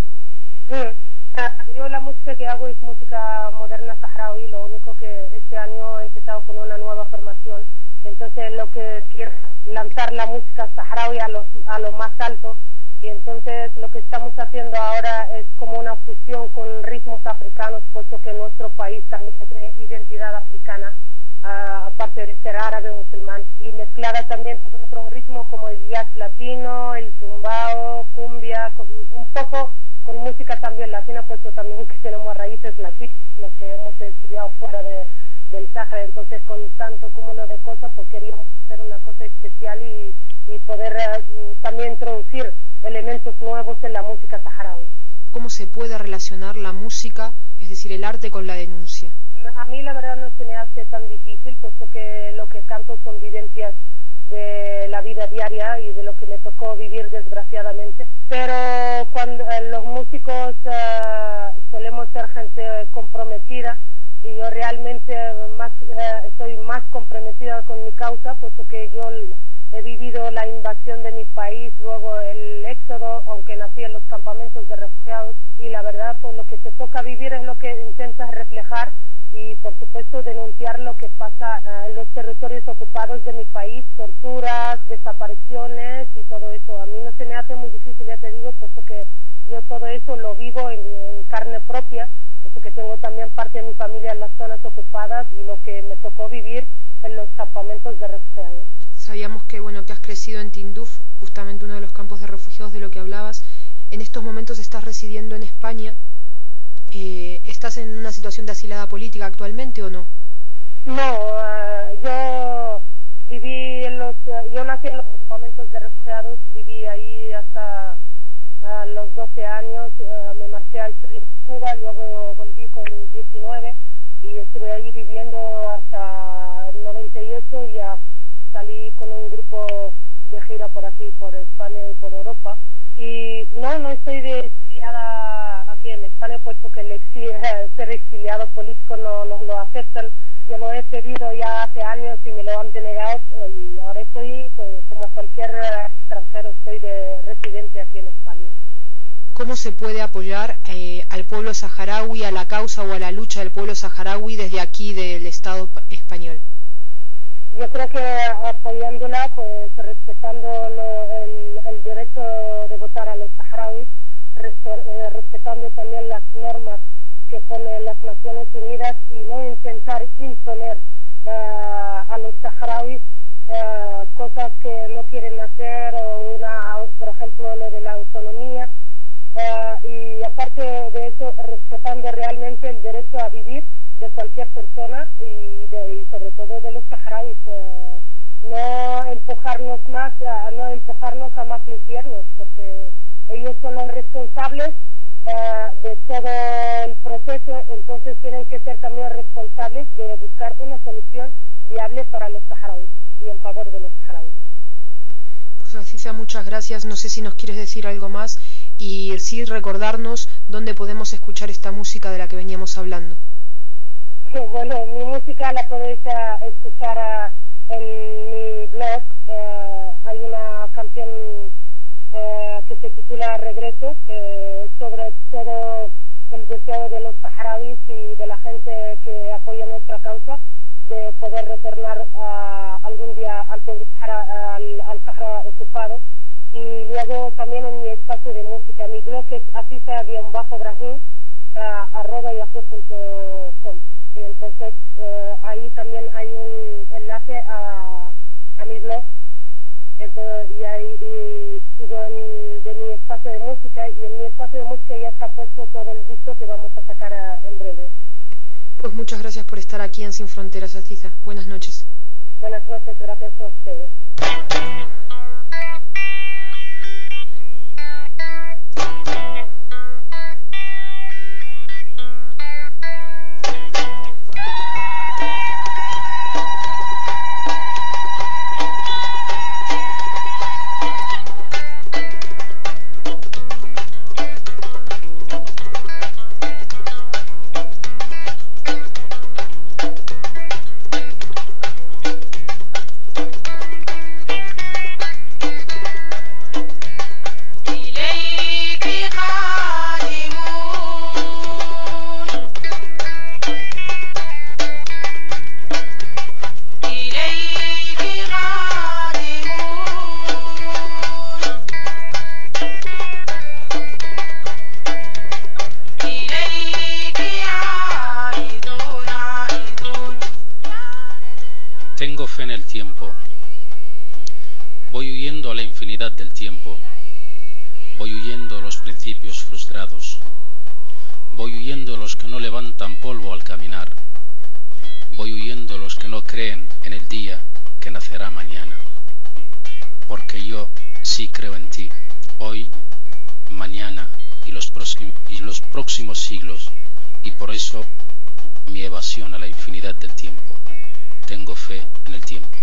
Yo la música que hago es música moderna saharaui, lo único que este año he empezado con una nueva formación, entonces lo que quiero es lanzar la música saharaui a lo más alto, y entonces lo que estamos haciendo ahora es como una fusión con ritmos africanos, puesto que nuestro país también tiene identidad africana, aparte de ser árabe musulmán, y mezclada también con otros ritmos como el jazz latino, el tumbao, cumbia, un poco con música también latina, puesto también que tenemos raíces latinas, los que hemos estudiado fuera del Sáhara. Entonces con tanto cúmulo de cosas pues queríamos hacer una cosa especial y poder también introducir elementos nuevos en la música saharaui. ¿Cómo se puede relacionar la música, es decir, el arte, con la denuncia? A mí la verdad no se me hace tan difícil, puesto que lo que canto son vivencias de la vida diaria y de lo que me tocó vivir desgraciadamente, pero cuando los músicos solemos ser gente comprometida, y yo realmente estoy más comprometida con mi causa, puesto que yo he vivido la invasión de mi país, luego el éxodo, aunque nací en los campamentos de refugiados, y la verdad pues lo que te toca vivir es lo que intentas reflejar, y por supuesto denunciar lo que pasa en los territorios ocupados de mi país, torturas, desapariciones y todo eso. A mí no se me hace muy difícil, ya te digo, puesto que yo todo eso lo vivo en carne propia, puesto que tengo también parte de mi familia en las zonas ocupadas y lo que me tocó vivir en los campamentos de refugiados. Sabíamos que has crecido en Tinduf, justamente uno de los campos de refugiados de lo que hablabas. En estos momentos estás residiendo en España. ¿Estás en una situación de asilada política actualmente o no? No, yo nací en los campamentos de refugiados, viví ahí hasta los 12 años, me marché a Cuba, luego volví con 19 y estuve ahí viviendo hasta el 98, y ya salí con un grupo de gira por aquí, por España y por Europa. Y no estoy exiliada aquí en España, puesto que ser exiliado político no nos lo aceptan. Yo lo he pedido ya hace años y me lo han denegado, y ahora estoy, pues, como cualquier extranjero, estoy de residente aquí en España. ¿Cómo se puede apoyar al pueblo saharaui, a la causa o a la lucha del pueblo saharaui desde aquí del Estado español? Yo creo que apoyándola, pues respetando el derecho de votar a los saharauis, respetando también las normas que ponen las Naciones Unidas y no intentar imponer a los saharauis cosas que no quieren hacer, o por ejemplo lo de la autonomía, y aparte de eso respetando realmente el derecho a vivir de cualquier persona y sobre todo de los saharauis, no empujarnos a más infiernos, porque ellos son los responsables de todo el proceso, entonces tienen que ser también responsables de buscar una solución viable para los saharauis y en favor de los saharauis. Pues Aziza, muchas gracias. No sé si nos quieres decir algo más y sí recordarnos dónde podemos escuchar esta música de la que veníamos hablando. Bueno, mi música la podéis escuchar en mi blog. Hay una canción que se titula Regreso, que es sobre todo el deseo de los saharauis y de la gente que apoya nuestra causa de poder retornar algún día al Sahara ocupado. Y luego también en mi espacio de música, mi blog es aziza_brahim @yahoo.com, y entonces ahí también hay un enlace a mi blog. Entonces, de mi espacio de música, y en mi espacio de música ya está puesto todo el disco que vamos a sacar en breve. Pues muchas gracias por estar aquí en Sin Fronteras, Aziza. Buenas noches. Buenas noches, gracias a ustedes. Tengo fe en el tiempo. Voy huyendo a la infinidad del tiempo. Voy huyendo los principios frustrados. Voy huyendo los que no levantan polvo al caminar. Voy huyendo los que no creen en el día que nacerá mañana. Porque yo sí creo en ti, hoy, mañana y los próximos siglos, y por eso mi evasión a la infinidad del tiempo. Tengo fe en el tiempo.